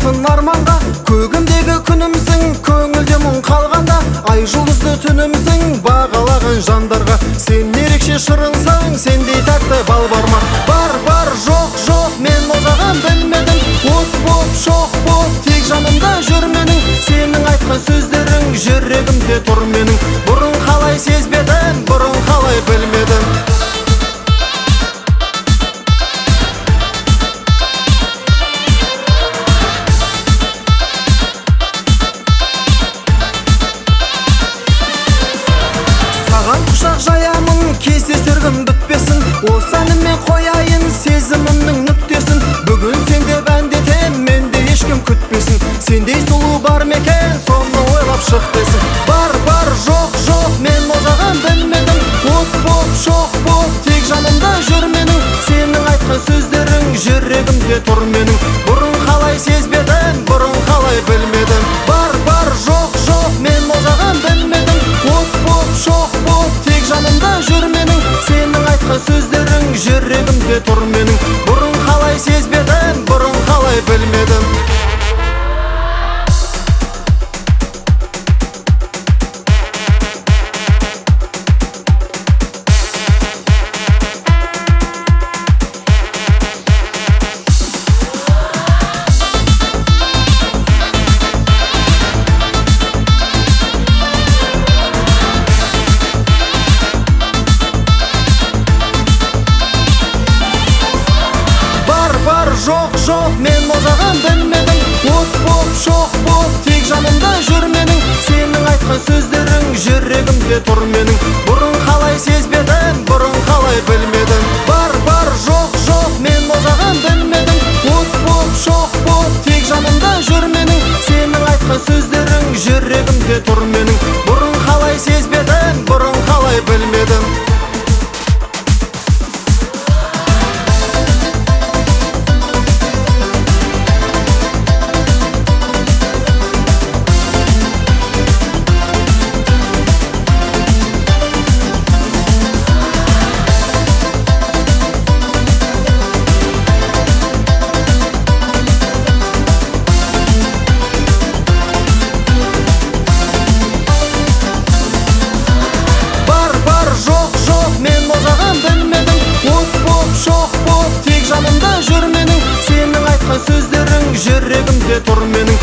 алтын арманға. Көгімдегі күнімсің, көңілде мұң қалғанда. Ай жұлдызды түнімсің, бағалаған жандарға. Сен ерекше шырынсаң, сендей тәтті бал бар ма? Бар, жоқ, мен олжаған білмедім. От боп, шоқ боп, тек жанымда жүр менің. Сенің айтқан сөздерің жүрегімде тұр менің. Бұрын қалай сезбедім, бұрын қалай білмедім. Саған құшақ жаямын, кездесер күн бітпесін. Осы әніме қояйын сезімімнің нүктесін. Бүгін сенде бәндетем, менде ешкім күтпесін. Сендей сұлу бар мекен, соны ойлап шық десін. Бар, жоқ, мен олжаған білмедім. От боп, шоқ боп, тек жанымда жүр менің. Сенің айтқан сөздерің жүрегімде тұр менің. Бұрын қалай сезбедім, бұрын қалай білмедім. Бар, жоқ, мен олжаған білмедім. От боп, шоқ боп, тек жанымда жүр менің. Сенің айтқан сөздерің жүрегімде тұр менің. Бұрын қалай сезбедім, бұрын қалай білмедім. Жоқ, мен олжаған білмедім. От боп, шоқ боп, тек жанымда жүр менің. Сенің айтқан сөздерің жүрегімде тұр менің. Бұрын қалай сезбедім, бұрын қалай білмедім. Бар, жоқ, мен олжаған білмедім. От боп, шоқ боп, тек жанымда жүр менің. Сенің айтқан сөздерің жүрегімде тұр менің. Бұрын қалай сезбедім, бұрын қалай білмедім. Шоқ боп, тек жанымда жүр менің. Сенің айтқан сөздерің жүрегімде тұр менің.